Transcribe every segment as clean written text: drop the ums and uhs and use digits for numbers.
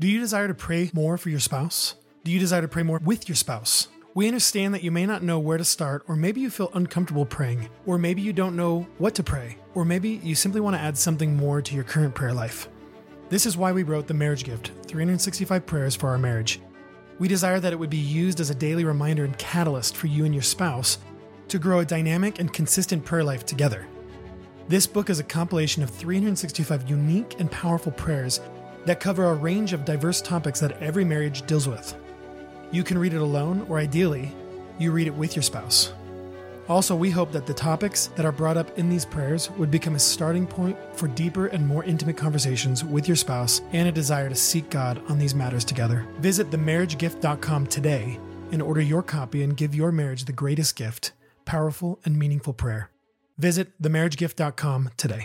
Do you desire to pray more for your spouse? Do you desire to pray more with your spouse? We understand that you may not know where to start, or maybe you feel uncomfortable praying, or maybe you don't know what to pray, or maybe you simply want to add something more to your current prayer life. This is why we wrote The Marriage Gift, 365 Prayers for Our Marriage. We desire that it would be used as a daily reminder and catalyst for you and your spouse to grow a dynamic and consistent prayer life together. This book is a compilation of 365 unique and powerful prayers that cover a range of diverse topics that every marriage deals with. You can read it alone, or ideally, you read it with your spouse. Also, we hope that the topics that are brought up in these prayers would become a starting point for deeper and more intimate conversations with your spouse and a desire to seek God on these matters together. Visit themarriagegift.com today and order your copy and give your marriage the greatest gift, powerful and meaningful prayer. Visit themarriagegift.com today.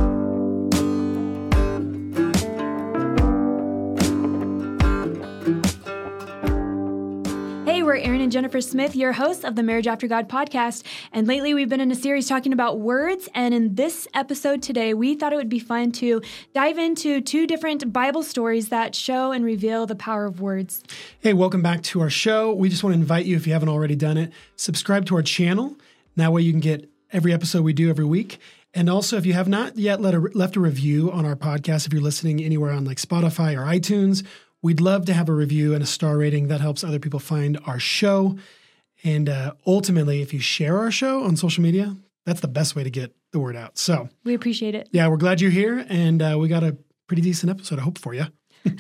We're Aaron and Jennifer Smith, your hosts of the Marriage After God podcast. And lately we've been in a series talking about words. And in this episode today, we thought it would be fun to dive into two different Bible stories that show and reveal the power of words. Hey, welcome back to our show. We just want to invite you, if you haven't already done it, subscribe to our channel. That way you can get every episode we do every week. And also, if you have not yet left a review on our podcast, if you're listening anywhere on like Spotify or iTunes, we'd love to have a review and a star rating that helps other people find our show. And ultimately, if you share our show on social media, that's the best way to get the word out. So we appreciate it. Yeah, we're glad you're here. And we got a pretty decent episode, I hope, for you.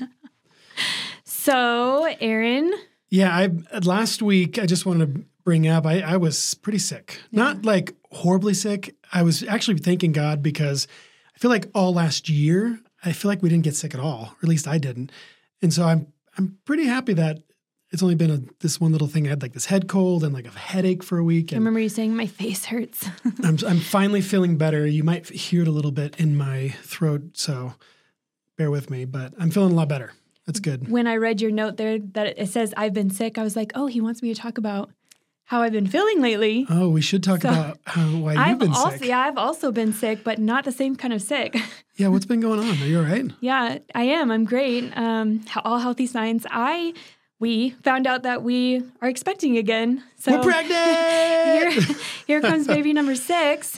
So, Aaron. Yeah, last week, I just wanted to bring up, I was pretty sick. Yeah. Not like horribly sick. I was actually thanking God because I feel like all last year, I feel like we didn't get sick at all, or at least I didn't. And so I'm pretty happy that it's only been this one little thing. I had like this head cold and like a headache for a week. And I remember you saying my face hurts. I'm finally feeling better. You might hear it a little bit in my throat, so bear with me. But I'm feeling a lot better. That's good. When I read your note there that it says I've been sick, I was like, oh, he wants me to talk about how I've been feeling lately. Oh, we should talk about why you've been sick. Yeah, I've also been sick, but not the same kind of sick. Yeah, what's been going on? Are you all right? Yeah, I am. I'm great. All healthy signs. We found out that we are expecting again. So we're pregnant! here comes baby number 6.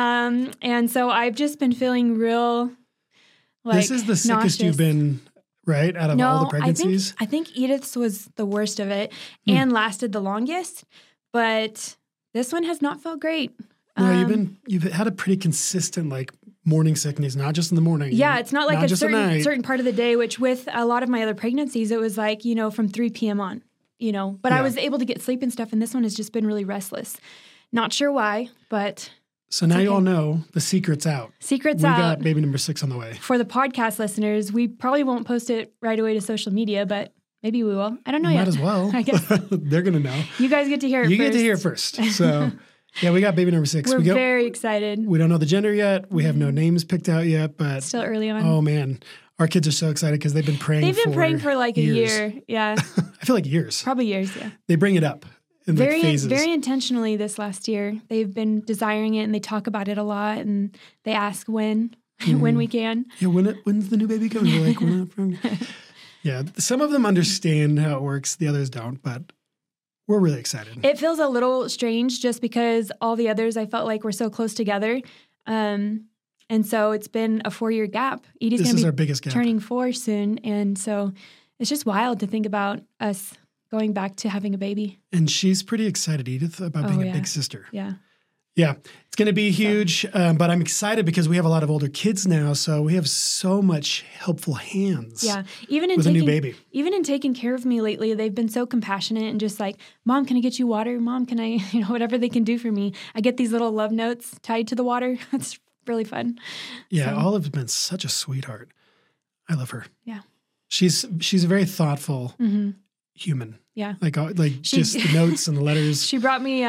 And so I've just been feeling real, this is the sickest nauseous. You've been, right, out of all the pregnancies? I think Edith's was the worst of it and lasted the longest. But this one has not felt great. No, you've had a pretty consistent like morning sickness, not just in the morning. Yeah, it's not like a certain part of the day, which with a lot of my other pregnancies, it was like, from 3 p.m. on, But I was able to get sleep and stuff, and this one has just been really restless. Not sure why, but... So now you all know the secret's out. Secret's out. We got baby number 6 on the way. For the podcast listeners, we probably won't post it right away to social media, but... Maybe we will. I don't know yet. Might as well. I guess. They're going to know. You guys get to hear it first. You get to hear it first. So, yeah, we got baby number 6. We're very excited. We don't know the gender yet. We have no names picked out yet, but... Still early on. Oh, man. Our kids are so excited because they've been praying for like years. A year. Yeah. I feel like years. Probably years, yeah. They bring it up in phases. Very intentionally this last year. They've been desiring it, and they talk about it a lot, and they ask when we can. Yeah, when's the new baby coming? We're like, we're not from... Yeah, some of them understand how it works. The others don't, but we're really excited. It feels a little strange just because all the others I felt like were so close together. And so it's been a 4-year gap. Edie's going to be our biggest gap. Turning 4 soon. And so it's just wild to think about us going back to having a baby. And she's pretty excited, Edith, about being a big sister. Yeah. Yeah, it's going to be huge, but I'm excited because we have a lot of older kids now, so we have so much helpful hands. Yeah, with a new baby. Even in taking care of me lately, they've been so compassionate and just like, Mom, can I get you water? Mom, can I, whatever they can do for me. I get these little love notes tied to the water. It's really fun. Yeah, Olive's been such a sweetheart. I love her. Yeah, she's a very thoughtful human. Yeah, just the notes and the letters. She brought me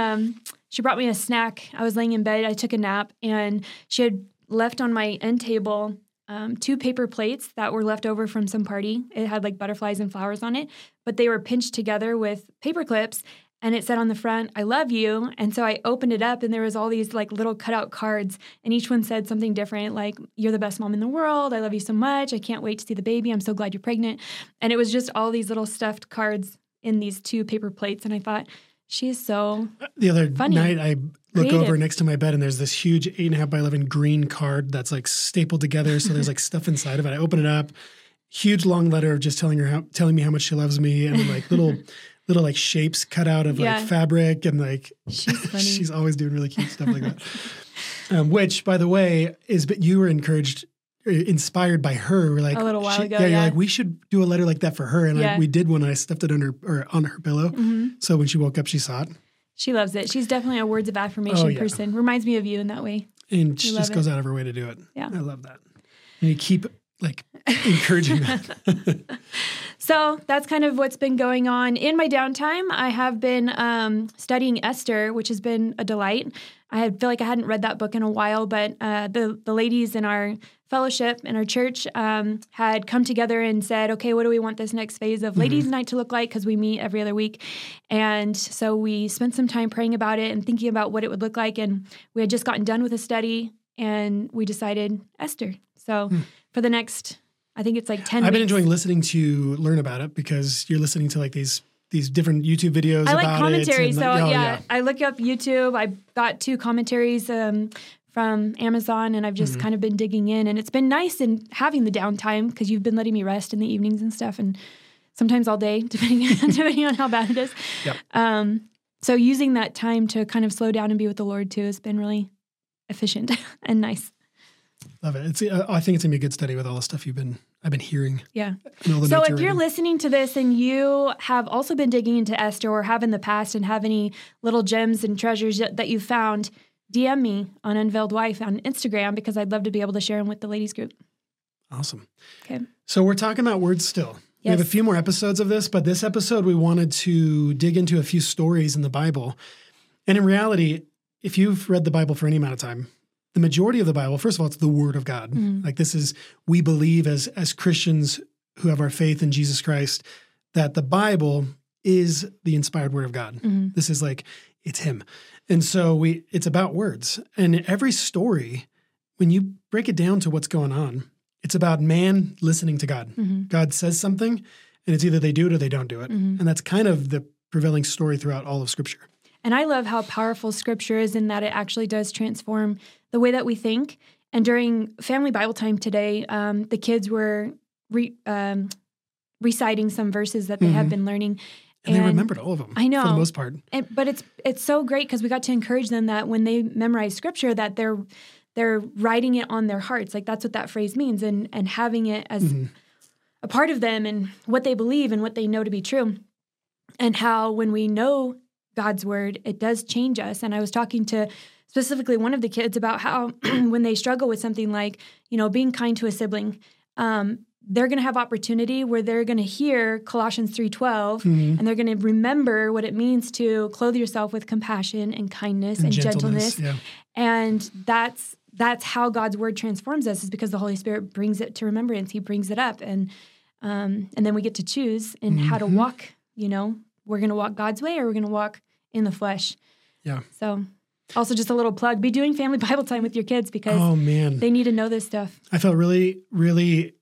a snack. I was laying in bed. I took a nap, and she had left on my end table 2 paper plates that were left over from some party. It had like butterflies and flowers on it, but they were pinched together with paper clips. and it said on the front, "I love you." And so I opened it up, and there was all these like little cutout cards, and each one said something different, like, "You're the best mom in the world. I love you so much. I can't wait to see the baby. I'm so glad you're pregnant." And it was just all these little stuffed cards in these 2 paper plates. And I thought, she is so The other funny. night, I look Creative. over next to my bed, and there's this huge 8.5 by 11 green card that's like stapled together. So there's like stuff inside of it. I open it up, huge long letter of just telling me how much she loves me, and then like little like shapes cut out of Yeah. like fabric, and like She's funny. she's always doing really cute stuff like that. Which, by the way, you were inspired by her. We're like A little while ago, You're yeah. like, we should do a letter like that for her, and Yeah. we did one. And I stuffed it on her pillow, so when she woke up, she saw it, She loves it. She's definitely a words of affirmation Oh, yeah. person. Reminds me of you in that way. and she love just it. goes out of her way to do it. Yeah. I love that. And you keep like encouraging that. So that's kind of what's been going on. In my downtime, I have been studying Esther, which has been a delight. feel like I hadn't read that book in a while, but the ladies in our fellowship in our church had come together and said, okay, what do we want this next phase of ladies' night to look like? Because we meet every other week. And so we spent some time praying about it and thinking about what it would look like. And we had just gotten done with a study, and we decided Esther. So for the next, I think it's like 10 I've been weeks. enjoying listening to learn about it because you're listening to like these different YouTube videos I like about commentary. it. So yeah, I look up YouTube. I got 2 commentaries from Amazon, and I've just kind of been digging in. And it's been nice in having the downtime because you've been letting me rest in the evenings and stuff, and sometimes all day, depending on how bad it is. Yep. So using that time to kind of slow down and be with the Lord too has been really efficient and nice. Love it. I think it's gonna be a good study with all the stuff I've been hearing. Yeah. And all the So notes if you're writing. listening to this and you have also been digging into Esther or have in the past and have any little gems and treasures that you found, DM me on Unveiled Wife on Instagram because I'd love to be able to share them with the ladies group. Awesome. Okay. So we're talking about words still. We have a Yes. few more episodes of this, but this episode we wanted to dig into a few stories in the Bible. And in reality, if you've read the Bible for any amount of time, the majority of the Bible, first of all, it's the Word of God. Like this is, we believe as Christians who have our faith in Jesus Christ, that the Bible is the inspired Word of God. This is like, it's Him. And so it's about words. And every story, when you break it down to what's going on, it's about man listening to God. God says something, and it's either they do it or they don't do it. And that's kind of the prevailing story throughout all of Scripture. And I love how powerful Scripture is in that it actually does transform the way that we think. And during family Bible time today, the kids were reciting some verses that they have been learning. And they remembered all of them. I know. For the most part. But it's so great because we got to encourage them that when they memorize Scripture, that they're writing it on their hearts. Like that's what that phrase means, and having it as a part of them and what they believe and what they know to be true. And how when we know God's word, it does change us. And I was talking to specifically one of the kids about how when they struggle with something like, being kind to a sibling, they're going to have opportunity where they're going to hear Colossians 3:12 and they're going to remember what it means to clothe yourself with compassion and kindness and gentleness. Yeah. And that's how God's word transforms us, is because the Holy Spirit brings it to remembrance. He brings it up. And then we get to choose in how to walk, we're going to walk God's way or we're going to walk in the flesh. Yeah. So also just a little plug, be doing family Bible time with your kids because Oh, man. they need to know this stuff. I felt really, really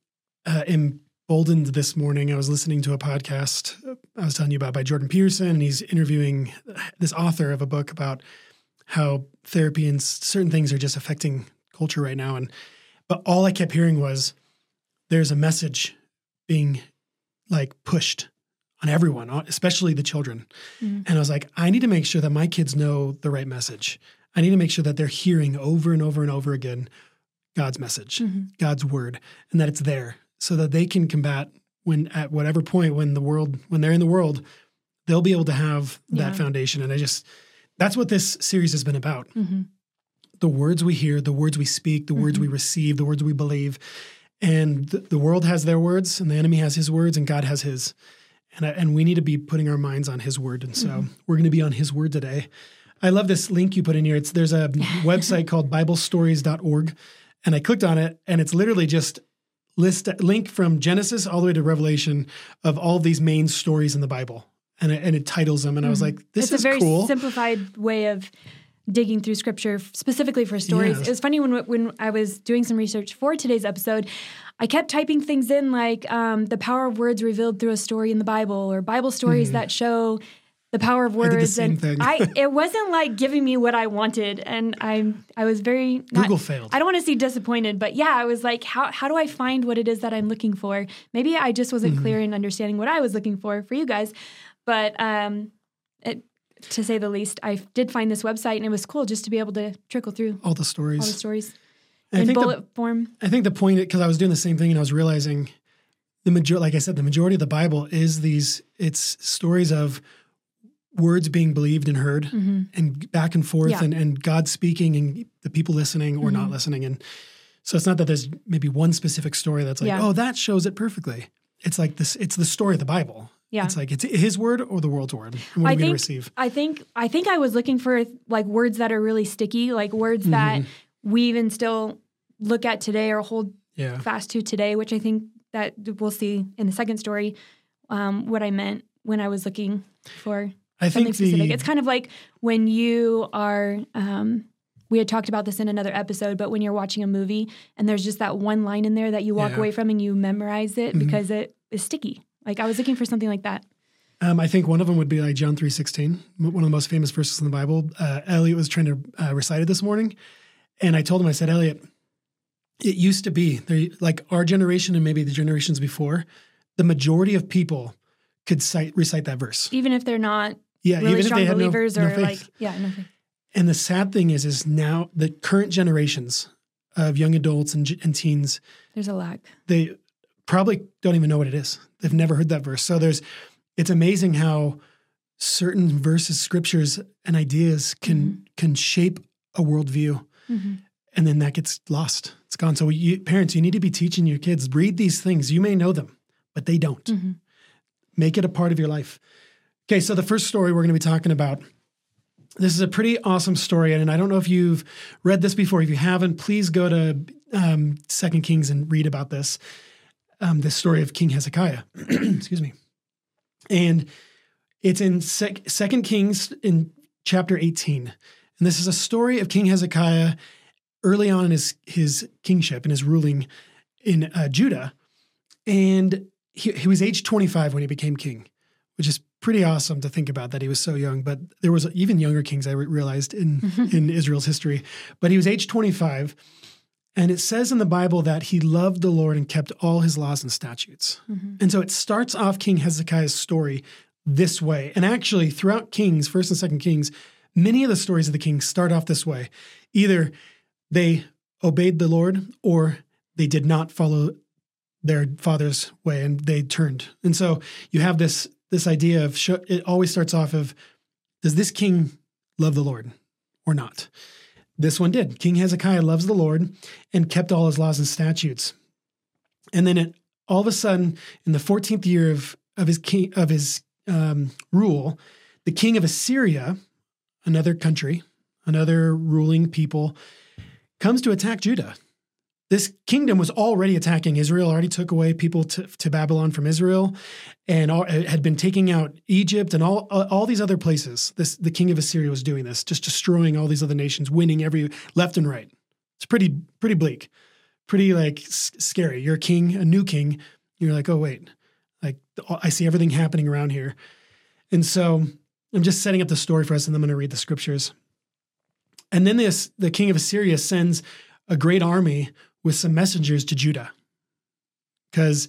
emboldened this morning. I was listening to a podcast I was telling you about by Jordan Peterson, and he's interviewing this author of a book about how therapy and certain things are just affecting culture right now. But all I kept hearing was there's a message being like pushed on everyone, especially the children. And I was like, I need to make sure that my kids know the right message. I need to make sure that they're hearing over and over and over again God's message, God's word, and that it's there so that they can combat when at whatever point when they're in the world, they'll be able to have that foundation. And that's what this series has been about. The words we hear, the words we speak, the words we receive, the words we believe. And the world has their words, and the enemy has his words, and God has his. And we need to be putting our minds on his word. And so we're going to be on his word today. I love this link you put in here. There's a website called BibleStories.org. And I clicked on it, and it's literally just link from Genesis all the way to Revelation of all of these main stories in the Bible. and it titles them. And I was like, this is It's a very cool. simplified way of digging through scripture specifically for stories. Yes. It was funny when I was doing some research for today's episode, I kept typing things in like the power of words revealed through a story in the Bible, or Bible stories that show the power of words. I did the same thing. It wasn't like giving me what I wanted, and I was very Google failed. I don't want to see disappointed, but yeah, I was like, how do I find what it is that I'm looking for? Maybe I just wasn't clear in understanding what I was looking for you guys, but to say the least, I did find this website, and it was cool just to be able to trickle through all the stories. In bullet form. I think the point, because I was doing the same thing and I was realizing like I said, the majority of the Bible is it's stories of words being believed and heard and back and forth and God speaking and the people listening or not listening. And so it's not that there's maybe one specific story that's like, oh, that shows it perfectly. It's like this, it's the story of the Bible. Yeah. It's like, it's his word or the world's word. And what are we going to receive? I think I was looking for like words that are really sticky, like words that we even still look at today or hold fast to today, which I think that we'll see in the second story, what I meant when I was looking for something specific. It's kind of like when you are, we had talked about this in another episode, but when you're watching a movie and there's just that one line in there that you walk away from and you memorize it because it is sticky. Like I was looking for something like that. I think one of them would be like John 3:16, one of the most famous verses in the Bible. Elliot was trying to recite it this morning. And I told him, I said, Elliot, it used to be, like our generation and maybe the generations before, the majority of people could recite that verse. Even if they're not really even strong if they believers had or no faith. no faith. And the sad thing is now the current generations of young adults and teens, there's a lack. They probably don't even know what it is. They've never heard that verse. So it's amazing how certain verses, scriptures, and ideas can shape a worldview. And then that gets lost. It's gone. So parents, you need to be teaching your kids, read these things. You may know them, but they don't. Make it a part of your life. Okay, so the first story we're going to be talking about, this is a pretty awesome story. And I don't know if you've read this before. If you haven't, please go to 2 Kings and read about this. This story of King Hezekiah. Excuse me. And it's in 2 Kings in chapter 18. And this is a story of King Hezekiah early on in his kingship and his ruling in Judah. And he was age 25 when he became king, which is pretty awesome to think about that he was so young. But there was even younger kings, I realized, in Israel's history. But he was age 25. And it says in the Bible that he loved the Lord and kept all his laws and statutes. And so it starts off King Hezekiah's story this way. And actually, throughout Kings, 1st and 2nd Kings, many of the stories of the kings start off this way. Either they obeyed the Lord or they did not follow their father's way and they turned. And so you have this idea of, it always starts off of, does this king love the Lord or not? This one did. King Hezekiah loves the Lord and kept all his laws and statutes. And then all of a sudden, in the 14th year of his rule, the king of Assyria, another country, another ruling people, comes to attack Judah. This kingdom was already attacking Israel, already took away people to Babylon from Israel, and had been taking out Egypt and all these other places. The king of Assyria was doing this, just destroying all these other nations, winning every left and right. It's pretty bleak, pretty like scary. You're a king, a new king. You're like, oh wait, like I see everything happening around here. And so I'm just setting up the story for us, and I'm going to read the scriptures. And then the king of Assyria sends a great army with some messengers to Judah, because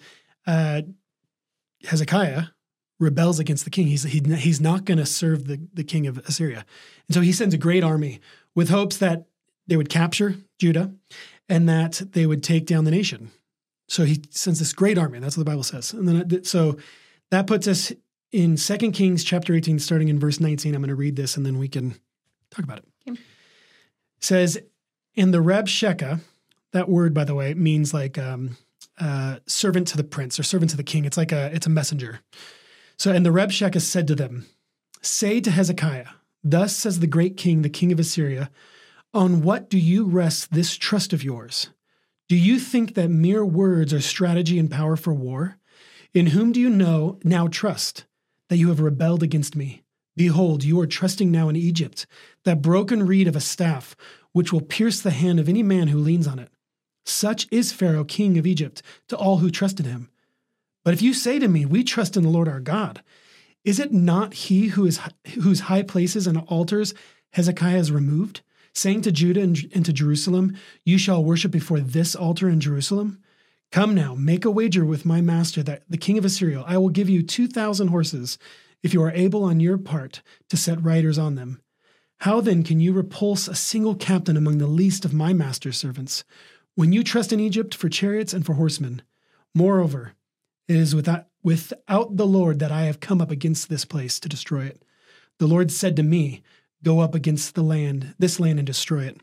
Hezekiah rebels against the king. He's not going to serve the king of Assyria. And so he sends a great army with hopes that they would capture Judah and that they would take down the nation. So he sends this great army. That's what the Bible says. And then so that puts us in 2 Kings chapter 18, starting in verse 19. I'm going to read this and then we can talk about it. Okay. It says, and the Rabshakeh, that word, by the way, means like servant to the prince or servant to the king. It's a messenger. So, and the Rabshakeh said to them, say to Hezekiah, thus says the great king, the king of Assyria, on what do you rest this trust of yours? Do you think that mere words are strategy and power for war? In whom do you now trust? that you have rebelled against me. Behold, you are trusting now in Egypt, that broken reed of a staff, which will pierce the hand of any man who leans on it. Such is Pharaoh, king of Egypt, to all who trusted him. But if you say to me, we trust in the Lord our God, is it not he whose high places and altars Hezekiah has removed, saying to Judah and to Jerusalem, you shall worship before this altar in Jerusalem? Come now, make a wager with my master, that the king of Assyria. I will give you 2,000 horses, if you are able on your part to set riders on them. How then can you repulse a single captain among the least of my master's servants, when you trust in Egypt for chariots and for horsemen? Moreover, it is without the Lord that I have come up against this place to destroy it. The Lord said to me, go up against this land and destroy it.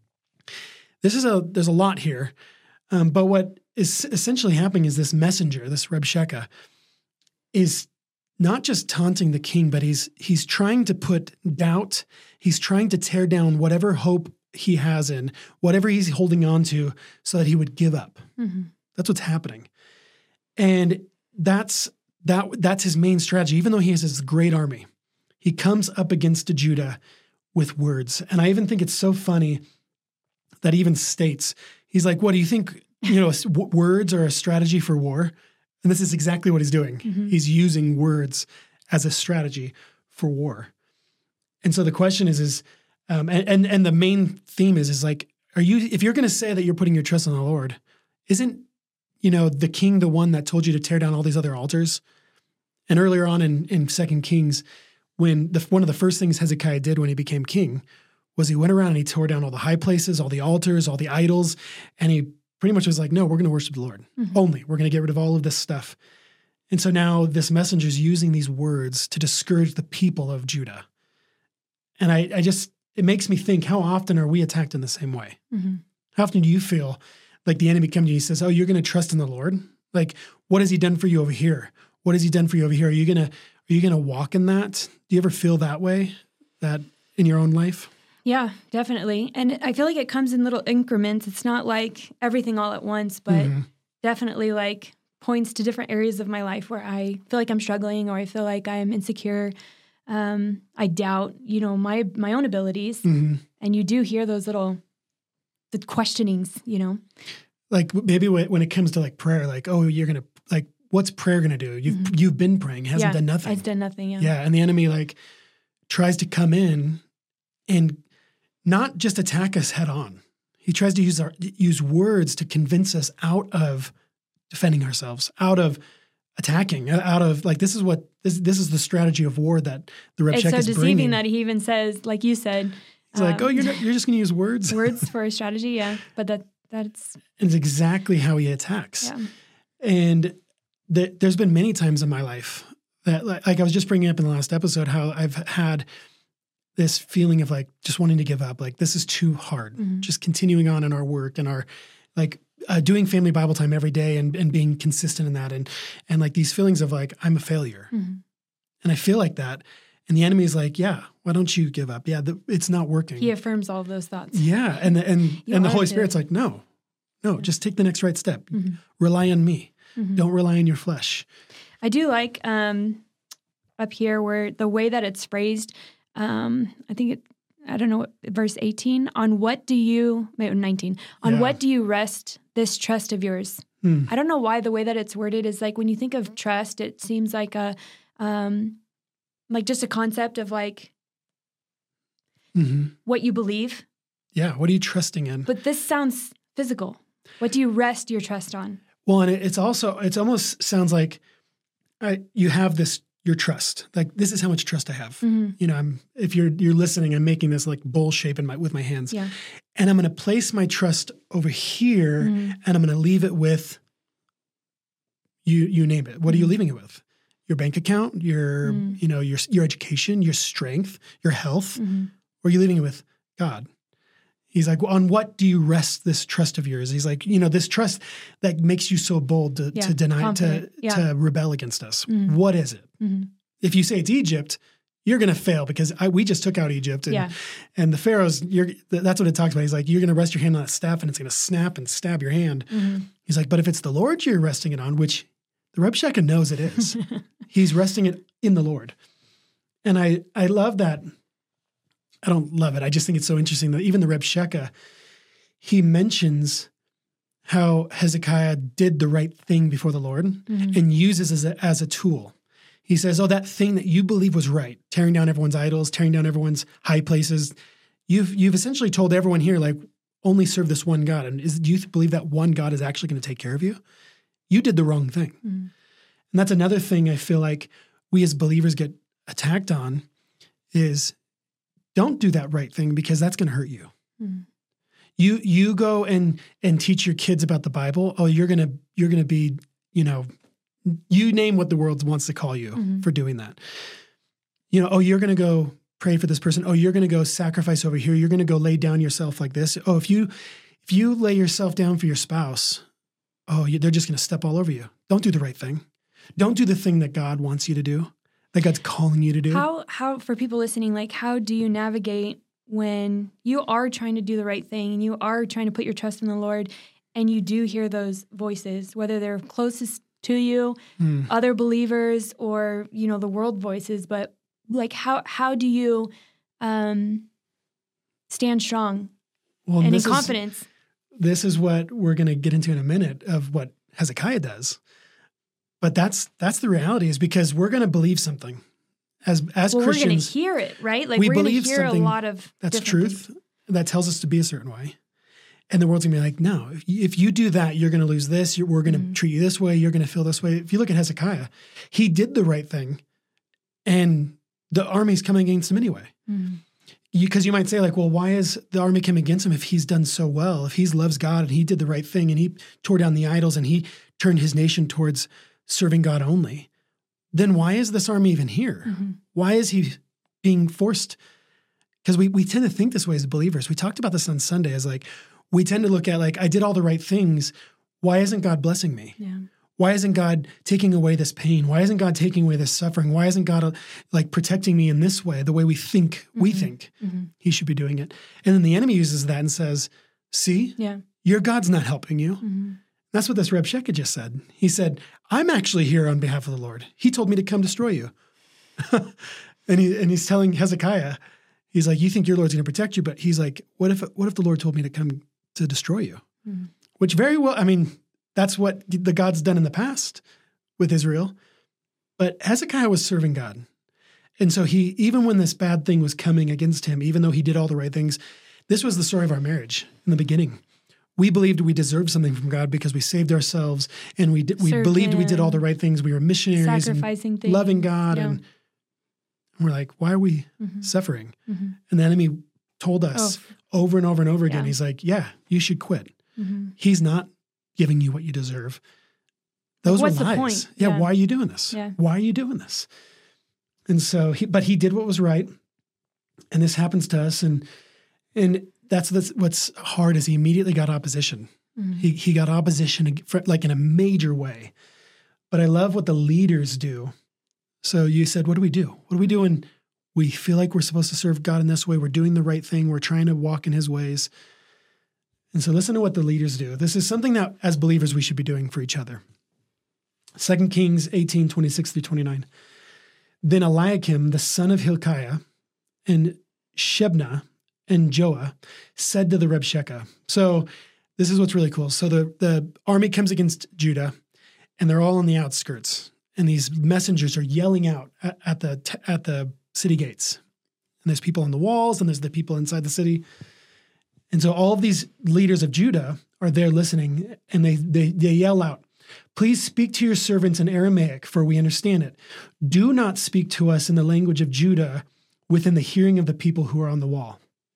There's a lot here, but what is essentially happening is this messenger, this Rabshakeh, is not just taunting the king, but he's trying to put doubt. He's trying to tear down whatever hope he has in, whatever he's holding on to, so that he would give up. Mm-hmm. That's what's happening. And that's his main strategy. Even though he has this great army, he comes up against Judah with words. And I even think it's so funny that he even states, he's like, what do you think, words are a strategy for war? And this is exactly what he's doing. Mm-hmm. He's using words as a strategy for war. And so the question is and the main theme is like, if you're going to say that you're putting your trust in the Lord, isn't, the king the one that told you to tear down all these other altars? And earlier on in 2 Kings, when one of the first things Hezekiah did when he became king was he went around and he tore down all the high places, all the altars, all the idols, and he pretty much was like, no, we're going to worship the Lord only. We're going to get rid of all of this stuff. And so now this messenger is using these words to discourage the people of Judah. And it makes me think, how often are we attacked in the same way? Mm-hmm. How often do you feel like the enemy comes to you and says, oh, you're going to trust in the Lord? Like, what has he done for you over here? What has he done for you over here? Are you going to walk in that? Do you ever feel that way, that in your own life? Yeah, definitely. And I feel like it comes in little increments. It's not like everything all at once, but definitely like points to different areas of my life where I feel like I'm struggling or I feel like I'm insecure. I doubt, my own abilities. Mm-hmm. And you do hear those the questionings, Like maybe when it comes to like prayer, like, oh, you're going to like, what's prayer going to do? You've been praying, hasn't done nothing. It's done nothing, yeah. Yeah, and the enemy like tries to come in and not just attack us head on. He tries to use words to convince us out of defending ourselves, out of attacking, out of like this is the strategy of war that the Rabshakeh is bringing. It's so deceiving that he even says, like you said, it's like, oh, you're just going to use words, words for a strategy, yeah. But that's it's exactly how he attacks. Yeah. And there's been many times in my life that, like I was just bringing up in the last episode, how I've had this feeling of like just wanting to give up, like this is too hard. Mm-hmm. Just continuing on in our work and our like doing family Bible time every day and being consistent in that and like these feelings of like I'm a failure, and I feel like that, and the enemy is like, yeah, why don't you give up? Yeah, it's not working. He affirms all of those thoughts. Yeah, and the Holy Spirit's like, no, just take the next right step. Mm-hmm. Rely on me. Mm-hmm. Don't rely on your flesh. I do like up here where the way that it's phrased. I think I don't know, verse 18, on what do you, 19, on what do you rest this trust of yours? I don't know why the way that it's worded is like, when you think of trust, it seems like like just a concept of like what you believe. Yeah. What are you trusting in? But this sounds physical. What do you rest your trust on? Well, and it's almost sounds like you have your trust. Like this is how much trust I have. Mm-hmm. If you're listening, I'm making this like bowl shape with my hands. Yeah. And I'm going to place my trust over here, and I'm going to leave it with you name it. What are you leaving it with? Your bank account, your your education, your strength, your health. Or are you leaving it with God? He's like, well, on what do you rest this trust of yours? He's like, this trust that makes you so bold to deny, to rebel against us. What is it? If you say it's Egypt, you're going to fail because we just took out Egypt. And the Pharaohs, that's what it talks about. He's like, you're going to rest your hand on that staff and it's going to snap and stab your hand. He's like, but if it's the Lord you're resting it on, which The Rabshakeh knows it is. He's resting it in the Lord. And I love that. I don't love it. I just think it's so interesting that even the Rabshakeh, he mentions how Hezekiah did the right thing before the Lord and uses it as a tool. He says, oh, that thing that you believe was right, tearing down everyone's idols, tearing down everyone's high places. You've essentially told everyone here, like, only serve this one God. And do you believe that one God is actually going to take care of you? You did the wrong thing. And that's another thing I feel like we as believers get attacked on is don't do that right thing because that's going to hurt you. You go and teach your kids about the Bible. Oh, you're gonna be, you name what the world wants to call you for doing that. Oh, you're gonna go pray for this person. Oh, you're gonna go sacrifice over here. You're gonna go lay down yourself like this. Oh, if you lay yourself down for your spouse, they're just gonna step all over you. Don't do the right thing. Don't do the thing that God wants you to do, that God's calling you to do. How for people listening, like, how do you navigate when you are trying to do the right thing and you are trying to put your trust in the Lord and you do hear those voices, whether they're closest to you, other believers, or, the world voices, but like, how do you stand strong and in confidence? This is what we're going to get into in a minute of what Hezekiah does. But that's the reality, is because we're going to believe something. As Christians, we're going to hear it, right? Like, we we're going to believe hear a lot of that's truth things that tells us to be a certain way, and the world's going to be like, no, if you do that, you're going to lose this. We're going to treat you this way. You're going to feel this way. If you look at Hezekiah, he did the right thing, and the army's coming against him anyway. Because you might say, like, well, why is the army coming against him if he's done so well? If he loves God and he did the right thing and he tore down the idols and he turned his nation towards serving God only, then why is this army even here? Why is he being forced? Because we tend to think this way as believers. We talked about this on Sunday as, like, we tend to look at, like, I did all the right things. Why isn't God blessing me? Yeah. Why isn't God taking away this pain? Why isn't God taking away this suffering? Why isn't God protecting me in this way, the way we think he should be doing it? And then the enemy uses that and says, see, your God's not helping you. That's what this Rabshakeh just said. He said, I'm actually here on behalf of the Lord. He told me to come destroy you. and he's telling Hezekiah, he's like, you think your Lord's going to protect you, but he's like, what if the Lord told me to come to destroy you? Which very well, that's what the God's done in the past with Israel. But Hezekiah was serving God. And so even when this bad thing was coming against him, even though he did all the right things, this was the story of our marriage in the beginning. We believed we deserved something from God because we saved ourselves, and we believed we did all the right things. We were missionaries, sacrificing and things, loving God, and we're like, why are we suffering? And the enemy told us over and over and over again, he's like, yeah, you should quit. He's not giving you what you deserve. Those were lies. The point? Yeah, why are you doing this? Yeah. Why are you doing this? And so, he did what was right, and this happens to us, and that's what's hard is he immediately got opposition. He got opposition like in a major way. But I love what the leaders do. So you said, what do we do? What do we do when we feel like we're supposed to serve God in this way? We're doing the right thing. We're trying to walk in his ways. And so listen to what the leaders do. This is something that as believers we should be doing for each other. 2 Kings 18:26-29. Then Eliakim, the son of Hilkiah, and Shebna, and Joah said to the Rabshakeh. So this is what's really cool. So the army comes against Judah, and they're all on the outskirts. And these messengers are yelling out at the city gates. And there's people on the walls, and there's the people inside the city. And so all of these leaders of Judah are there listening, and they yell out, "Please speak to your servants in Aramaic, for we understand it. Do not speak to us in the language of Judah within the hearing of the people who are on the wall."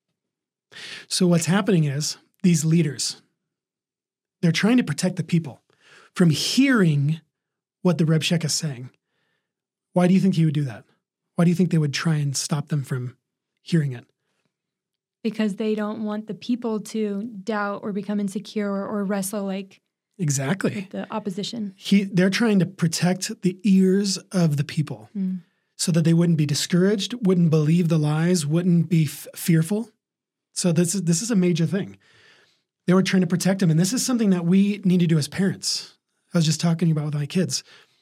So what's happening is these leaders, they're trying to protect the people from hearing what the Rabshakeh is saying. Why do you think he would do that? Why do you think they would try and stop them from hearing it? Because they don't want the people to doubt or become insecure or wrestle Exactly. with the opposition. They're trying to protect the ears of the people so that they wouldn't be discouraged, wouldn't believe the lies, wouldn't be fearful. So this is a major thing. They were trying to protect them. And this is something that we need to do as parents. I was just talking about with my kids.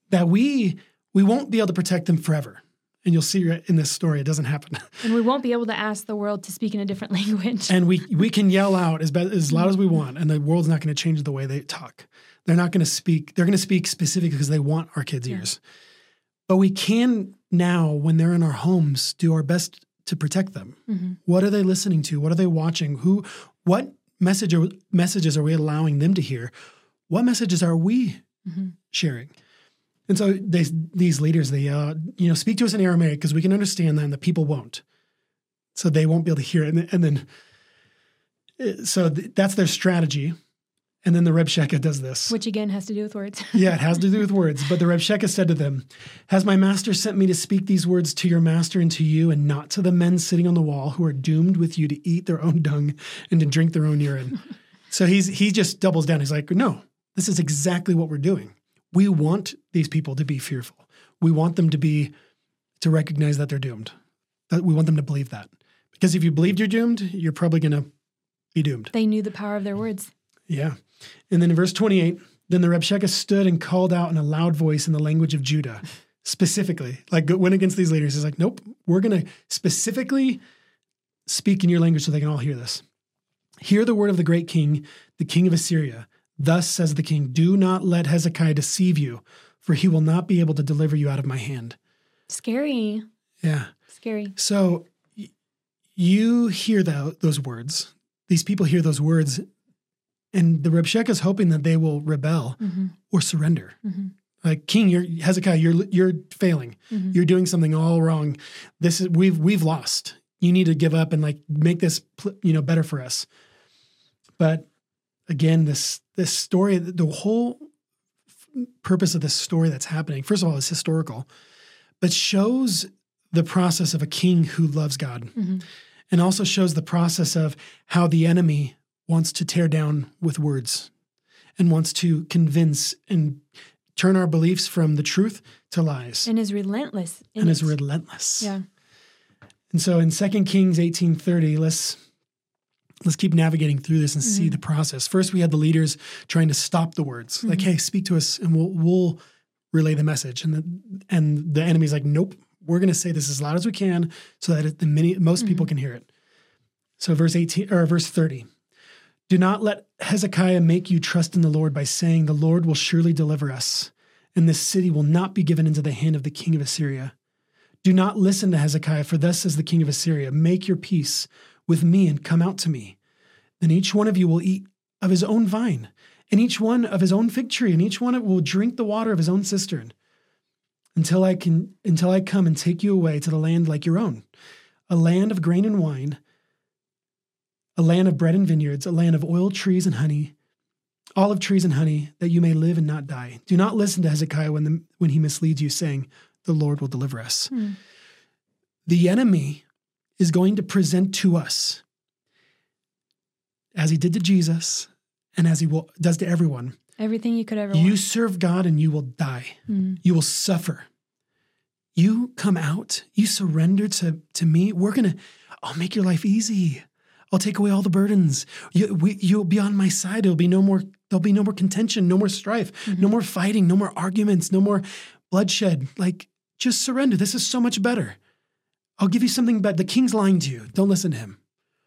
that we won't be able to protect them forever. And you'll see in this story, it doesn't happen. And we won't be able to ask the world to speak in a different language. And we can yell out as loud as we want, and the world's not going to change the way they talk. They're not going to speak. They're going to speak specifically because they want our kids' ears. But we can now, when they're in our homes, do our best to protect them. Mm-hmm. What are they listening to? What are they watching? What messages are we allowing them to hear? What messages are we sharing? And so these leaders, they speak to us in Aramaic because we can understand that, and the people won't. So they won't be able to hear it. And then, that's their strategy. And then the Reb Shekah does this. Which again has to do with words. Yeah, it has to do with words. But the Reb Shekah said to them, "Has my master sent me to speak these words to your master and to you, and not to the men sitting on the wall who are doomed with you to eat their own dung and to drink their own urine?" So he just doubles down. He's like, no, this is exactly what we're doing. We want these people to be fearful. We want them to recognize that they're doomed. That we want them to believe that. Because if you believed you're doomed, you're probably going to be doomed. They knew the power of their words. Yeah. And then in verse 28, then the Reb Shekah stood and called out in a loud voice in the language of Judah, specifically, like went against these leaders. He's like, nope, we're going to specifically speak in your language so they can all hear this. "Hear the word of the great king, the king of Assyria. Thus says the king, do not let Hezekiah deceive you, for he will not be able to deliver you out of my hand." Scary. Yeah. Scary. So you hear those words. These people hear those words, and the Reb Shekah is hoping that they will rebel or surrender. Mm-hmm. Like, King, Hezekiah, you're failing. Mm-hmm. You're doing something all wrong. We've lost. You need to give up and make this better for us. But again, this story, the whole purpose of this story that's happening, first of all, is historical, but shows the process of a king who loves God, and also shows the process of how the enemy wants to tear down with words and wants to convince and turn our beliefs from the truth to lies. And is relentless. Yeah. And so in 2 Kings 18:30, let's keep navigating through this and see the process. First, we had the leaders trying to stop the words. Like, hey, speak to us and we'll relay the message. And the enemy's like, nope, we're going to say this as loud as we can so that most people can hear it. So verse 30. "Do not let Hezekiah make you trust in the Lord by saying, the Lord will surely deliver us, and this city will not be given into the hand of the king of Assyria. Do not listen to Hezekiah, for thus says the king of Assyria, make your peace with me and come out to me. Then each one of you will eat of his own vine, and each one of his own fig tree, and each one will drink the water of his own cistern, until I come and take you away to the land like your own, a land of grain and wine, a land of bread and vineyards, a land of oil trees and honey, olive trees and honey, that you may live and not die. Do not listen to Hezekiah when he misleads you, saying, the Lord will deliver us." The enemy is going to present to us, as he did to Jesus and as he does to everyone, everything you could ever want. You serve God and you will die. You will suffer. You come out, you surrender to me. I'll make your life easy. I'll take away all the burdens. You'll be on my side. There'll be no more contention, no more strife, no more fighting, no more arguments, no more bloodshed. Just surrender. This is so much better. I'll give you something better. The king's lying to you. Don't listen to him.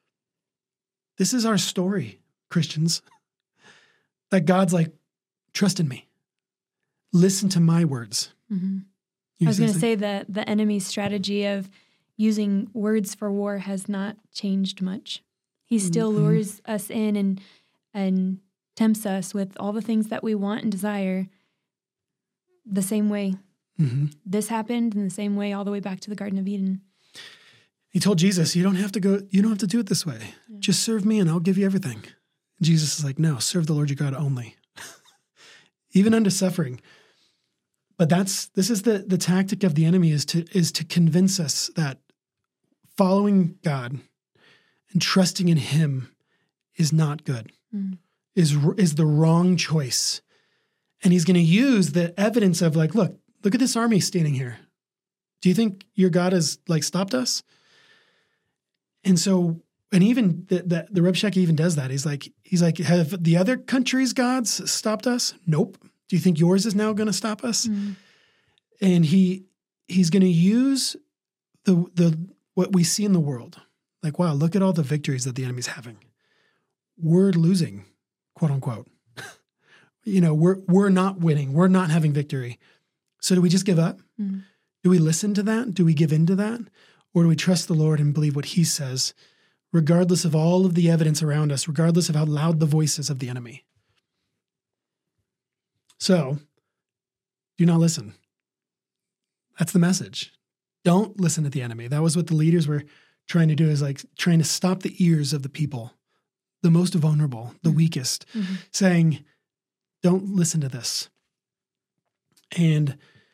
This is our story, Christians. That God's like, trust in me. Listen to my words. I was going to say that the enemy's strategy of using words for war has not changed much. He still lures us in and tempts us with all the things that we want and desire the same way. This happened in the same way all the way back to the Garden of Eden. He told Jesus, you don't have to do it this way. Yeah. Just serve me and I'll give you everything. Jesus is like, no, serve the Lord your God only. Even under suffering. But this is the tactic of the enemy is to convince us that following God and trusting in him is not good, is the wrong choice. And he's going to use the evidence of look at this army standing here. Do you think your God has stopped us? And so, and even the Reb Shekah even does that. He's like, have the other countries' gods stopped us? Nope. Do you think yours is now going to stop us? And he's going to use the what we see in the world. Like, wow, look at all the victories that the enemy's having. We're losing, quote unquote. We're not winning. We're not having victory. So do we just give up? Mm. Do we listen to that? Do we give in to that? Or do we trust the Lord and believe what he says, regardless of all of the evidence around us, regardless of how loud the voice is of the enemy? So, do not listen. That's the message. Don't listen to the enemy. That was what the leaders were trying to do, is like trying to stop the ears of the people, the most vulnerable, the weakest, saying, don't listen to this. And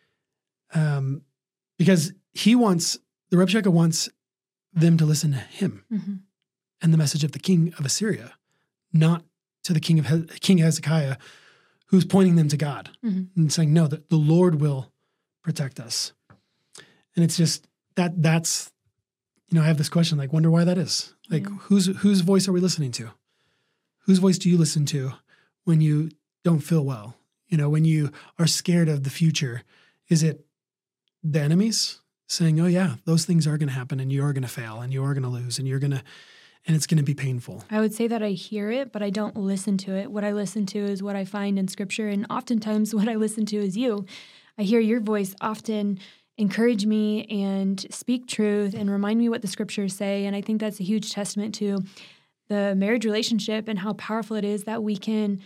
because the Rabshakeh wants them to listen to him and the message of the king of Assyria, not to the King Hezekiah, who's pointing them to God and saying, no, that the Lord will protect us. And it's just that's, I have this question, like, wonder why that is. Like, whose voice are we listening to? Whose voice do you listen to when you don't feel well? When you are scared of the future? Is it the enemies saying, oh yeah, those things are going to happen and you are going to fail and you are going to lose and and it's going to be painful? I would say that I hear it, but I don't listen to it. What I listen to is what I find in Scripture, and oftentimes what I listen to is you. I hear your voice often encourage me and speak truth and remind me what the Scriptures say, and I think that's a huge testament to the marriage relationship and how powerful it is that we can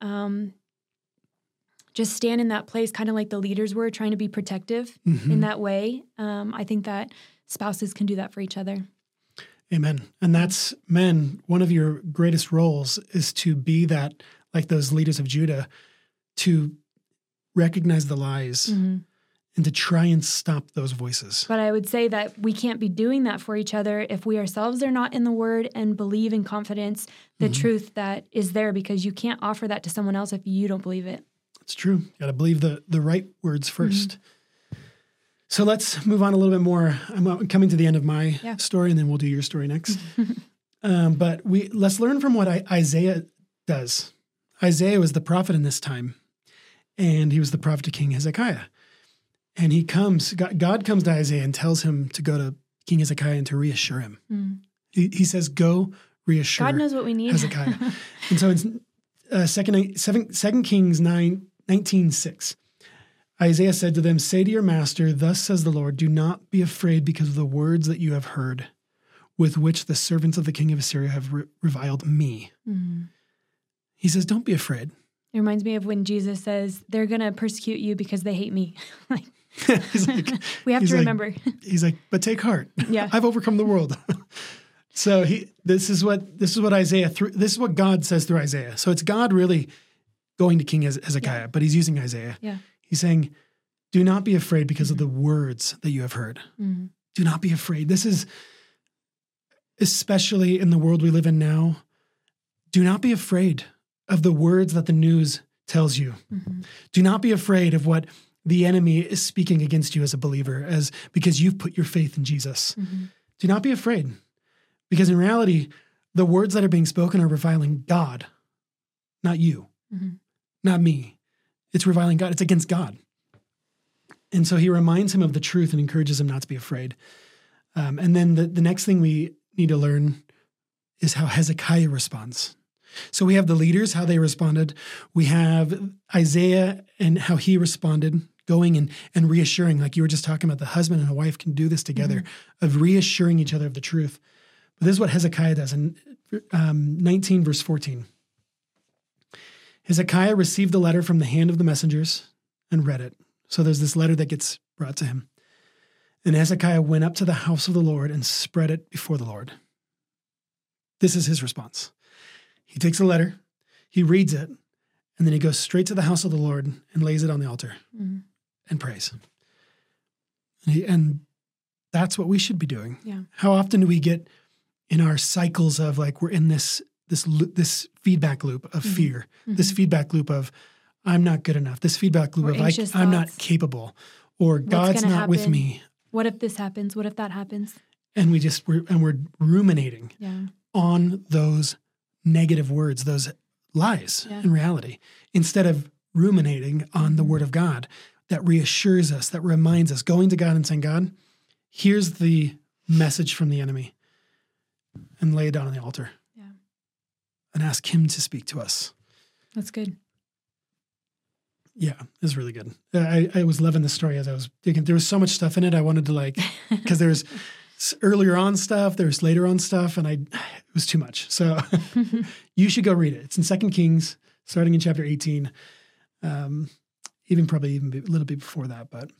just stand in that place, kind of like the leaders were, trying to be protective in that way. I think that spouses can do that for each other. Amen. And that's, men, one of your greatest roles is to be that, like those leaders of Judah, to recognize the lies and to try and stop those voices. But I would say that we can't be doing that for each other if we ourselves are not in the Word and believe in confidence the truth that is there, because you can't offer that to someone else if you don't believe it. It's true. You got to believe the right words first. So let's move on a little bit more. I'm coming to the end of my story, and then we'll do your story next. But let's learn from what Isaiah does. Isaiah was the prophet in this time, and he was the prophet to King Hezekiah. And God comes to Isaiah and tells him to go to King Hezekiah and to reassure him. He says, go reassure God knows what we need. Hezekiah. And so in 2 Kings 19:6, Isaiah said to them, say to your master, thus says the Lord, do not be afraid because of the words that you have heard, with which the servants of the king of Assyria have reviled me. He says, don't be afraid. It reminds me of when Jesus says, they're going to persecute you because they hate me. We have to remember. He's like, but take heart. Yeah. I've overcome the world. So this is what God says through Isaiah. So it's God really going to King Hezekiah, but he's using Isaiah. Yeah. He's saying, do not be afraid because of the words that you have heard. Do not be afraid. This is, especially in the world we live in now, do not be afraid of the words that the news tells you. Do not be afraid of what the enemy is speaking against you as a believer, because you've put your faith in Jesus. Do not be afraid, because in reality, the words that are being spoken are reviling God, not you, not me. It's reviling God. It's against God. And so he reminds him of the truth and encourages him not to be afraid. And then the next thing we need to learn is how Hezekiah responds. So we have the leaders, how they responded. We have Isaiah and how he responded, going and reassuring, like you were just talking about, the husband and a wife can do this together, of reassuring each other of the truth. But this is what Hezekiah does in 19 verse 14. Hezekiah received the letter from the hand of the messengers and read it. So there's this letter that gets brought to him. And Hezekiah went up to the house of the Lord and spread it before the Lord. This is his response. He takes the letter, he reads it, and then he goes straight to the house of the Lord and lays it on the altar and prays. And that's what we should be doing. Yeah. How often do we get in our cycles of, like, we're in this feedback loop of fear, this feedback loop of I'm not good enough, this feedback loop of I'm not capable, or God's not with me. What if this happens? What if that happens? And we're ruminating on those negative words, those lies in reality, instead of ruminating on the word of God that reassures us, that reminds us, going to God and saying, God, here's the message from the enemy, and lay it down on the altar. Yeah. And ask him to speak to us. That's good. Yeah, it was really good. I was loving the story as I was digging. There was so much stuff in it. I wanted to because there was earlier on stuff, there's later on stuff, and it was too much. So you should go read it. It's in 2 Kings, starting in chapter 18. Probably a little bit before that, but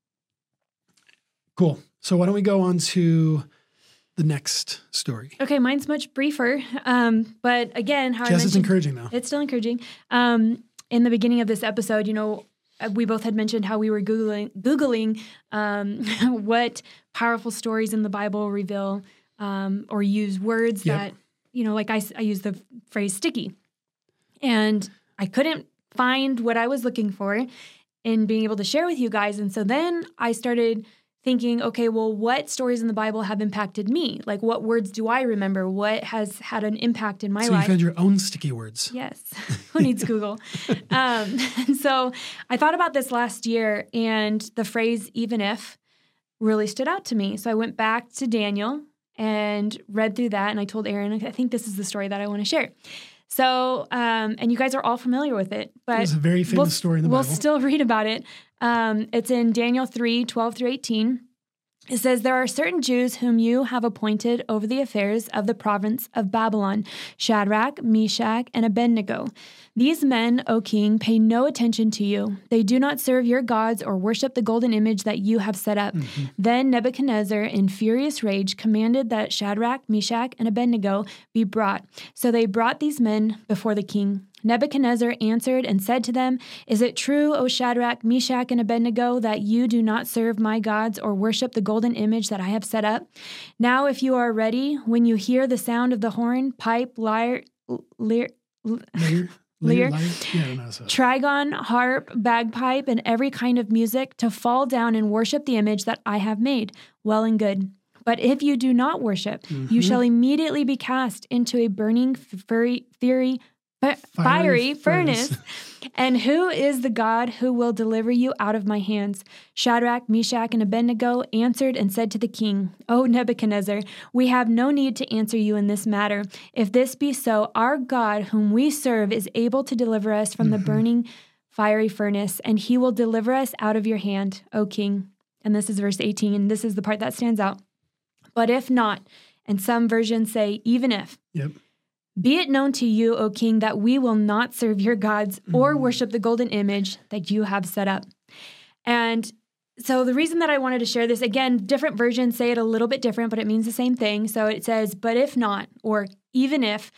cool. So why don't we go on to the next story? Okay, mine's much briefer. But again, how I Jess mentioned, is encouraging though. It's still encouraging. In the beginning of this episode, we both had mentioned how we were Googling what powerful stories in the Bible reveal or use words that, I use the phrase sticky. And I couldn't find what I was looking for in being able to share with you guys. And so then I started thinking, okay, well, what stories in the Bible have impacted me? Like, what words do I remember? What has had an impact in my life? So you found your own sticky words. Yes. Who needs Google? And so I thought about this last year, and the phrase, even if, really stood out to me. So I went back to Daniel and read through that, and I told Aaron, I think this is the story that I want to share. So, and you guys are all familiar with it, but it's a very famous story in the Bible. We'll still read about it. It's in Daniel 3:12-18. It says, there are certain Jews whom you have appointed over the affairs of the province of Babylon, Shadrach, Meshach, and Abednego. These men, O king, pay no attention to you. They do not serve your gods or worship the golden image that you have set up. Mm-hmm. Then Nebuchadnezzar, in furious rage, commanded that Shadrach, Meshach, and Abednego be brought. So they brought these men before the king. Nebuchadnezzar answered and said to them, is it true, O Shadrach, Meshach, and Abednego, that you do not serve my gods or worship the golden image that I have set up? Now, if you are ready, when you hear the sound of the horn, pipe, lyre, trigon, harp, bagpipe, and every kind of music, to fall down and worship the image that I have made, well and good. But if you do not worship, you shall immediately be cast into a burning fiery furnace. And who is the God who will deliver you out of my hands? Shadrach, Meshach, and Abednego answered and said to the king, O Nebuchadnezzar, we have no need to answer you in this matter. If this be so, our God whom we serve is able to deliver us from the burning fiery furnace, and he will deliver us out of your hand, O king. And this is verse 18, and this is the part that stands out. But if not, and some versions say, even if, be it known to you, O king, that we will not serve your gods or worship the golden image that you have set up. And so the reason that I wanted to share this, again, different versions say it a little bit different, but it means the same thing. So it says, but if not, or even if,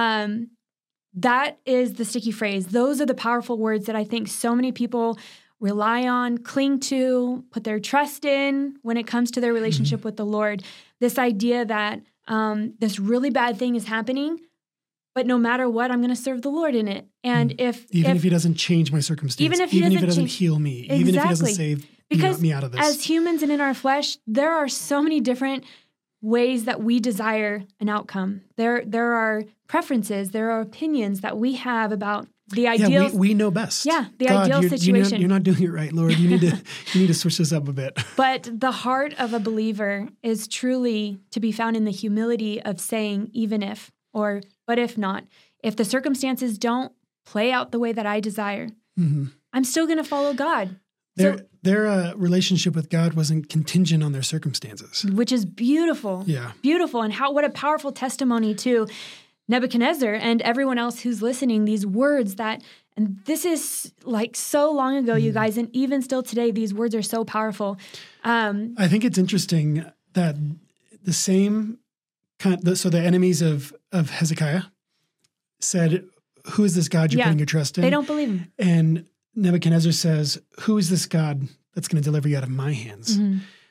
that is the sticky phrase. Those are the powerful words that I think so many people rely on, cling to, put their trust in when it comes to their relationship with the Lord. This idea that this really bad thing is happening, but no matter what, I'm going to serve the Lord in it. And if he doesn't change my circumstance, even if he doesn't heal me, even if he doesn't save me out of this. As humans and in our flesh, there are so many different ways that we desire an outcome. There are preferences, there are opinions that we have about the ideal. Yeah, we know best. Yeah, the ideal situation. You're not doing it right, Lord. You need to switch this up a bit. But the heart of a believer is truly to be found in the humility of saying, even if, or but if not, if the circumstances don't play out the way that I desire, I'm still going to follow God. Their relationship with God wasn't contingent on their circumstances, which is beautiful. Yeah, beautiful, and what a powerful testimony to Nebuchadnezzar and everyone else who's listening. These words and this is like so long ago, you guys, and even still today, these words are so powerful. I think it's interesting that the same so the enemies of Hezekiah said, who is this God you're putting your trust in? They don't believe him. And Nebuchadnezzar says, who is this God that's going to deliver you out of my hands?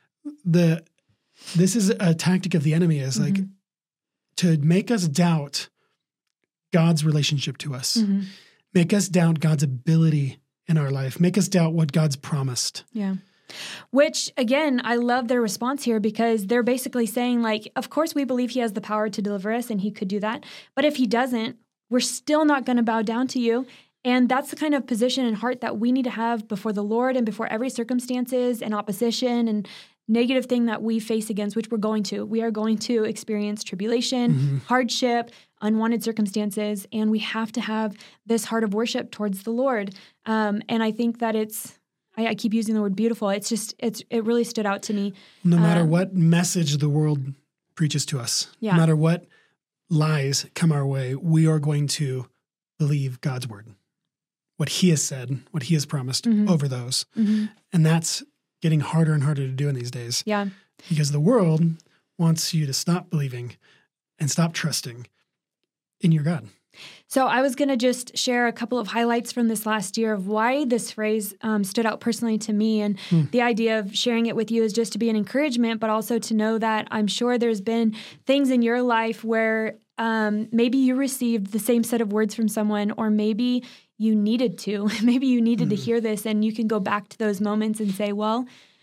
This is a tactic of the enemy, is like to make us doubt God's relationship to us, make us doubt God's ability in our life, make us doubt what God's promised. Yeah. Which, again, I love their response here, because they're basically saying, like, of course we believe he has the power to deliver us and he could do that. But if he doesn't, we're still not going to bow down to you. And that's the kind of position and heart that we need to have before the Lord and before every circumstances and opposition and negative thing that we face against, which we're going to. We are going to experience tribulation, hardship, unwanted circumstances, and we have to have this heart of worship towards the Lord. And I think that I keep using the word beautiful. It really stood out to me. No matter what message the world preaches to us, no matter what lies come our way, we are going to believe God's word, what he has said, what he has promised over those. And that's getting harder and harder to do in these days. Yeah. Because the world wants you to stop believing and stop trusting in your God. So I was going to just share a couple of highlights from this last year of why this phrase stood out personally to me. And the idea of sharing it with you is just to be an encouragement, but also to know that I'm sure there's been things in your life where maybe you received the same set of words from someone, or maybe you needed to. Maybe you needed to hear this, and you can go back to those moments and say, well,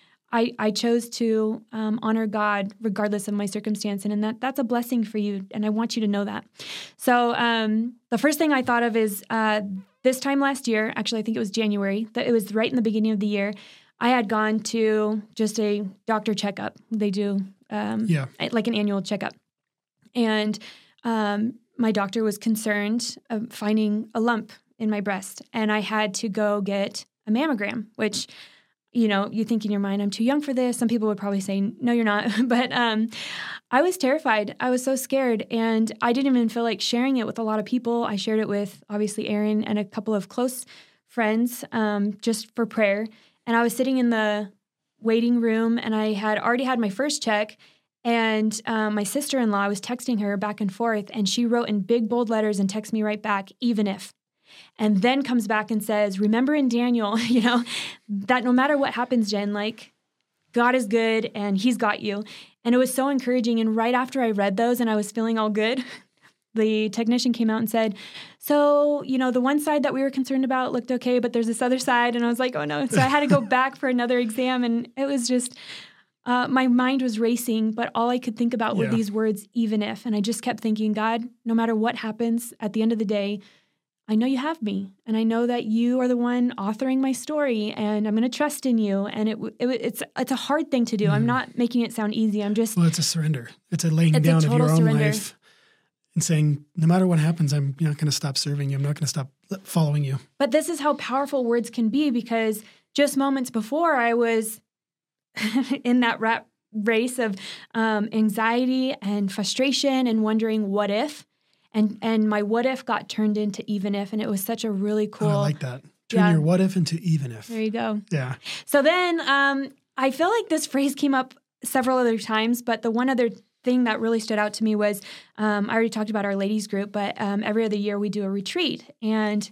I chose to honor God regardless of my circumstance, and that's a blessing for you, and I want you to know that. So the first thing I thought of is this time last year, actually I think it was January, that it was right in the beginning of the year, I had gone to just a doctor checkup. They do like an annual checkup. And my doctor was concerned of finding a lump in my breast, and I had to go get a mammogram, which, you know, you think in your mind, I'm too young for this. Some people would probably say, no, you're not. But I was terrified. I was so scared, and I didn't even feel like sharing it with a lot of people. I shared it with, obviously, Aaron and a couple of close friends just for prayer. And I was sitting in the waiting room, and I had already had my first check. And my sister-in-law, I was texting her back and forth, and she wrote in big, bold letters and texted me right back, even if. And then comes back and says, remember in Daniel, you know, that no matter what happens, Jen, like, God is good and he's got you. And it was so encouraging. And right after I read those and I was feeling all good, the technician came out and said, so, you know, the one side that we were concerned about looked okay, but there's this other side. And I was like, oh no. So I had to go back for another exam. And it was just, my mind was racing, but all I could think about were these words, even if. And I just kept thinking, God, no matter what happens at the end of the day, I know you have me, and I know that you are the one authoring my story, and I'm going to trust in you. And it's a hard thing to do. I'm not making it sound easy. Well, it's a surrender. It's a laying down of your own life and saying, no matter what happens, I'm not going to stop serving you. I'm not going to stop following you. But this is how powerful words can be, because just moments before I was in that rat race of anxiety and frustration and wondering what if. And my what if got turned into even if, and it was such a really cool. I like that. Turn your what if into even if. There you go. Yeah. So then I feel like this phrase came up several other times, but the one other thing that really stood out to me was, I already talked about our ladies group, but every other year we do a retreat. And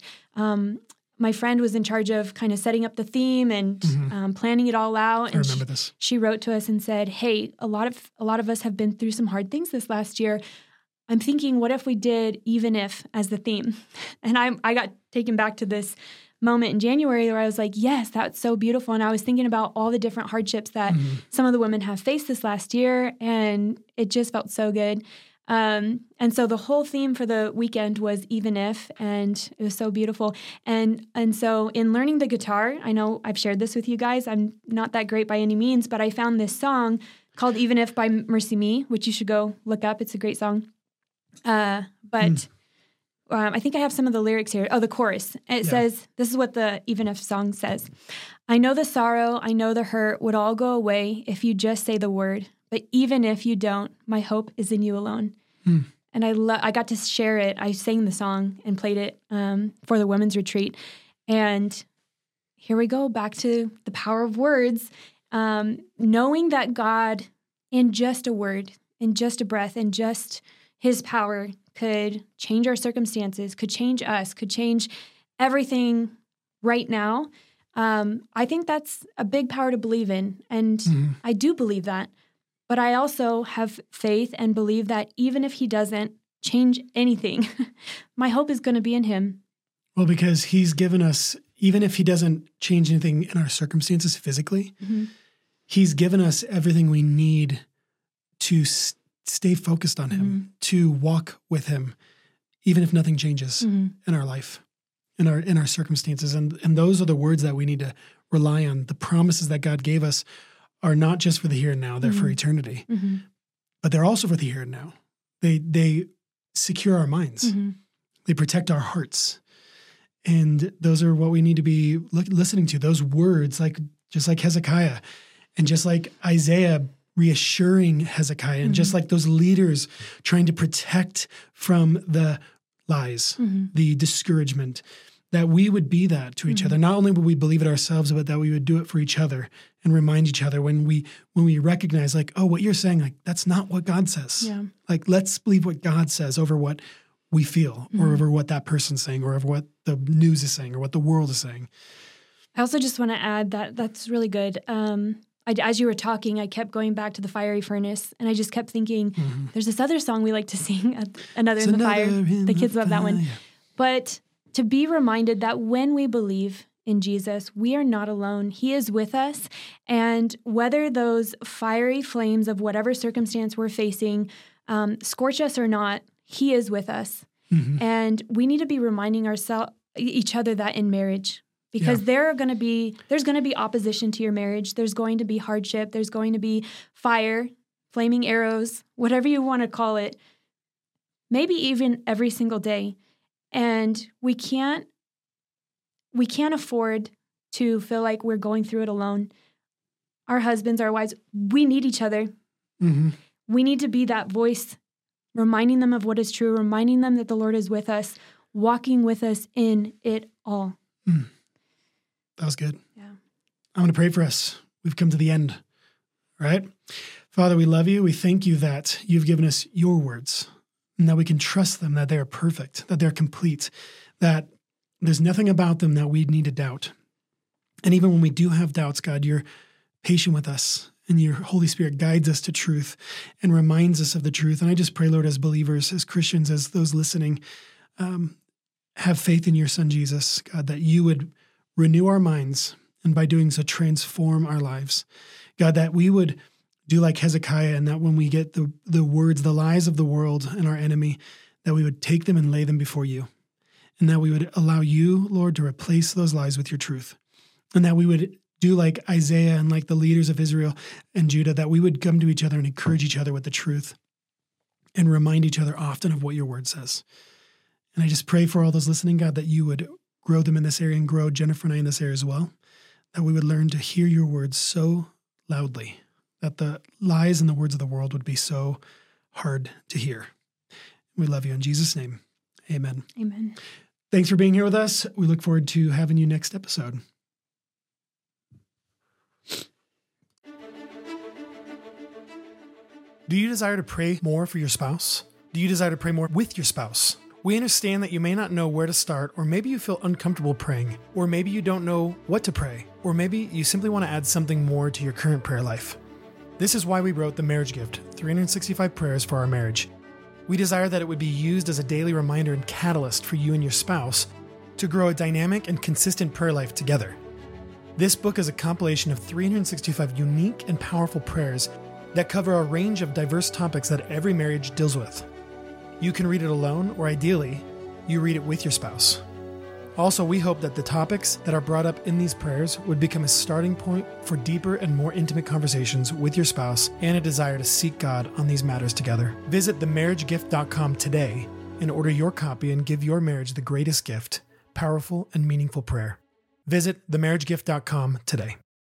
my friend was in charge of kind of setting up the theme and planning it all out. And I remember this. She wrote to us and said, hey, a lot of us have been through some hard things this last year. I'm thinking, what if we did even if as the theme? And I got taken back to this moment in January where I was like, yes, that's so beautiful. And I was thinking about all the different hardships that some of the women have faced this last year, and it just felt so good. And so the whole theme for the weekend was even if, and it was so beautiful. And so in learning the guitar, I know I've shared this with you guys. I'm not that great by any means, but I found this song called Even If by Mercy Me, which you should go look up. It's a great song. I think I have some of the lyrics here. Oh, the chorus. It says, this is what the Even If song says. I know the sorrow, I know the hurt would all go away if you just say the word. But even if you don't, my hope is in you alone. And I got to share it. I sang the song and played it for the women's retreat. And here we go, back to the power of words. Knowing that God, in just a word, in just a breath, in just his power could change our circumstances, could change us, could change everything right now. I think that's a big power to believe in. And I do believe that. But I also have faith and believe that even if he doesn't change anything, my hope is going to be in him. Well, because he's given us, even if he doesn't change anything in our circumstances physically, he's given us everything we need to stay focused on him, to walk with him, even if nothing changes in our life. in our circumstances. And those are the words that we need to rely on. The promises that God gave us are not just for the here and now, they're for eternity. But they're also for the here and now. They secure our minds. They protect our hearts. And those are what we need to be listening to. Those words, just like Hezekiah, and just like Isaiah reassuring Hezekiah, and just like those leaders trying to protect from the lies, the discouragement, that we would be that to each other. Not only would we believe it ourselves, but that we would do it for each other and remind each other when we recognize, like, oh, what you're saying, like, that's not what God says. Yeah. Like, let's believe what God says over what we feel, or over what that person's saying, or over what the news is saying, or what the world is saying. I also just want to add that that's really good. As you were talking, I kept going back to the fiery furnace, and I just kept thinking, there's this other song we like to sing, Another in the Fire. The kids love that one. Yeah. But to be reminded that when we believe in Jesus, we are not alone. He is with us. And whether those fiery flames of whatever circumstance we're facing scorch us or not, He is with us. And we need to be reminding each other that in marriage. Because there's going to be opposition to your marriage. There's going to be hardship. There's going to be fire, flaming arrows, whatever you want to call it, maybe even every single day. And we can't afford to feel like we're going through it alone. Our husbands, our wives, we need each other. We need to be that voice, reminding them of what is true, reminding them that the Lord is with us, walking with us in it all. That was good. Yeah. I'm going to pray for us. We've come to the end, right? Father, we love you. We thank you that you've given us your words, and that we can trust them, that they are perfect, that they're complete, that there's nothing about them that we need to doubt. And even when we do have doubts, God, you're patient with us, and your Holy Spirit guides us to truth and reminds us of the truth. And I just pray, Lord, as believers, as Christians, as those listening, have faith in your Son, Jesus, God, that you would renew our minds, and by doing so, transform our lives. God, that we would do like Hezekiah, and that when we get the words, the lies of the world and our enemy, that we would take them and lay them before you. And that we would allow you, Lord, to replace those lies with your truth. And that we would do like Isaiah and like the leaders of Israel and Judah, that we would come to each other and encourage each other with the truth and remind each other often of what your word says. And I just pray for all those listening, God, that you would grow them in this area and grow Jennifer and I in this area as well, that we would learn to hear your words so loudly, that the lies and the words of the world would be so hard to hear. We love you in Jesus' name. Amen. Amen. Thanks for being here with us. We look forward to having you next episode. Do you desire to pray more for your spouse? Do you desire to pray more with your spouse? We understand that you may not know where to start, or maybe you feel uncomfortable praying, or maybe you don't know what to pray, or maybe you simply want to add something more to your current prayer life. This is why we wrote The Marriage Gift, 365 Prayers for Our Marriage. We desire that it would be used as a daily reminder and catalyst for you and your spouse to grow a dynamic and consistent prayer life together. This book is a compilation of 365 unique and powerful prayers that cover a range of diverse topics that every marriage deals with. You can read it alone, or ideally, you read it with your spouse. Also, we hope that the topics that are brought up in these prayers would become a starting point for deeper and more intimate conversations with your spouse and a desire to seek God on these matters together. Visit themarriagegift.com today and order your copy and give your marriage the greatest gift, powerful and meaningful prayer. Visit themarriagegift.com today.